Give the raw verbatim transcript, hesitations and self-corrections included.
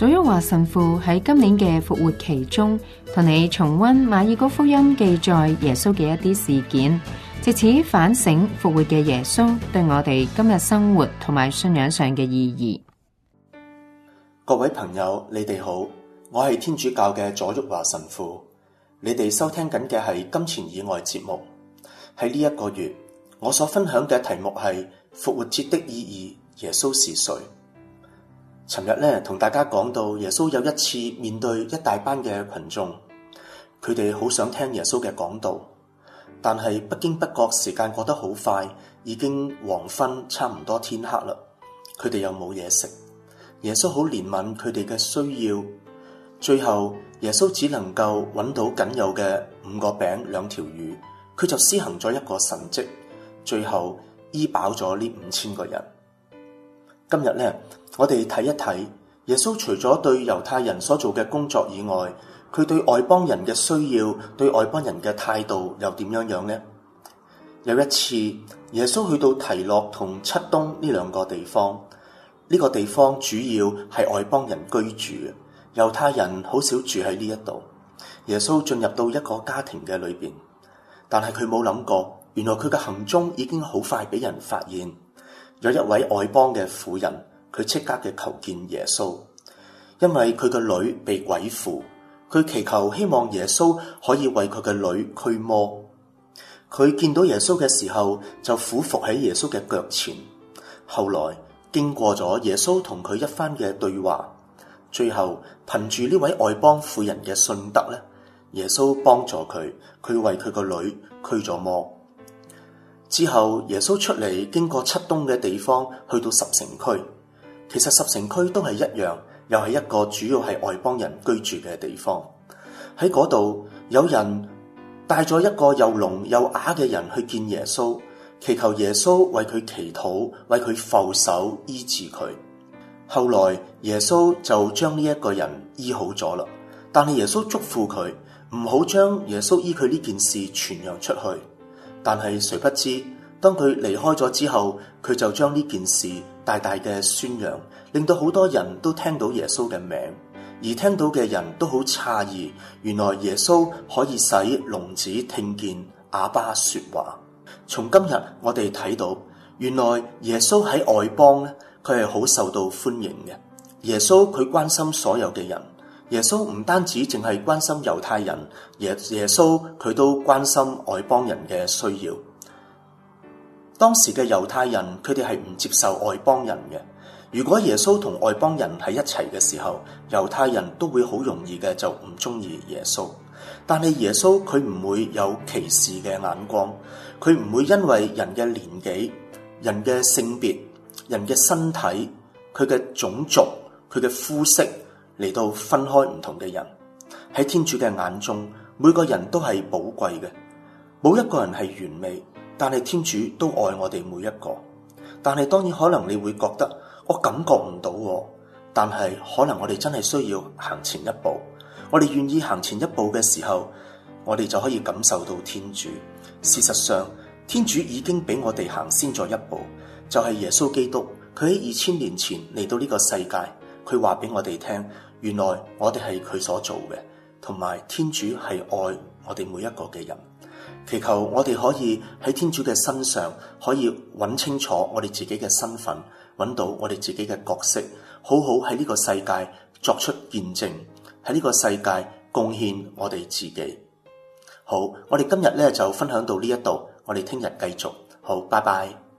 祖旭華神父喺今年嘅復活期中，同你重溫馬爾谷福音記載耶穌嘅一啲事件，藉此反省復活嘅耶穌對我哋今日生活同埋信仰上嘅意義。 各位朋友，你哋好，我係天主教嘅左旭華神父，你哋收聽緊嘅係金錢以外節目。喺呢一個月，我所分享嘅題目係復活節的意義，耶穌是誰？尋日咧同大家講到耶穌有一次面對一大班嘅群眾，佢哋好想聽耶穌嘅講道，但係不經不覺時間過得好快，已經黃昏，差唔多天黑啦。佢哋又冇嘢食，耶穌好憐憫佢哋嘅需要，最後耶穌只能夠揾到僅有嘅五個餅兩條魚，佢就施行咗一個神蹟，最後醫飽咗呢五千個人。今日咧，我哋睇一睇耶穌除咗對猶太人所做嘅工作以外，佢對外邦人嘅需要、對外邦人嘅態度又點樣樣呢？有一次，耶穌去到提洛同漆冬呢兩個地方，呢個地方主要係外邦人居住嘅，猶太人好少住喺呢一度。耶穌進入到一個家庭嘅裏邊，但係佢冇諗過，原來佢嘅行蹤已經好快俾人發現。有一位外邦嘅婦人，佢即刻嘅求見耶穌，因為佢個女被鬼附，佢祈求希望耶穌可以為佢嘅女驅魔。佢見到耶穌嘅時候，就俯伏喺耶穌嘅腳前。後來經過咗耶穌同佢一番嘅對話，最後憑住呢位外邦婦人嘅信德咧，耶穌幫助佢，佢為佢個女驅咗魔。之後耶穌出嚟，經過漆冬嘅地方，去到十城區。其實十城區都係一樣，又係一個主要係外邦人居住嘅地方。喺嗰度有人帶咗一個又聾又啞嘅人去見耶穌，祈求耶穌為佢祈禱，為佢覆手醫治佢。後來耶穌就將呢一個人醫好咗啦，但係耶穌囑咐佢唔好將耶穌醫佢呢件事傳揚出去。但係誰不知，當佢離開咗之後，佢就將呢件事大大嘅宣揚，令到好多人都聽到耶穌嘅名，而聽到嘅人都好詫異，原來耶穌可以使聾子聽見，啞巴說話。從今日我哋睇到，原來耶穌喺外邦咧，佢係好受到歡迎嘅。耶穌佢關心所有嘅人。耶穌唔單止淨係關心猶太人，耶耶穌佢都關心外邦人嘅需要。當時嘅猶太人，佢哋係唔接受外邦人嘅。如果耶穌同外邦人喺一齊嘅時候，猶太人都會好容易嘅就唔中意耶穌。但係耶穌佢唔會有歧視嘅眼光，佢唔會因為人嘅年紀、人嘅性別、人嘅身體、佢嘅種族、佢嘅膚色嚟到分開唔同嘅人。喺天主嘅眼中，每個人都係寶貴嘅，冇一個人係完美，但係天主都愛我哋每一個。但係當然可能你會覺得我感覺唔到，但係可能我哋真係需要行前一步。我哋願意行前一步嘅時候，我哋就可以感受到天主。事實上，天主已經俾我哋行先咗一步，就係耶穌基督，佢喺二千年前嚟到呢個世界。佢話俾我哋聽，原來我哋係佢所做嘅，同埋天主係愛我哋每一個嘅人。祈求我哋可以喺天主嘅身上，可以揾清楚我哋自己嘅身份，揾到我哋自己嘅角色，好好喺呢個世界作出見證，喺呢個世界貢獻我哋自己。好，我哋今日咧就分享到呢一度，我哋聽日繼續。好，拜拜。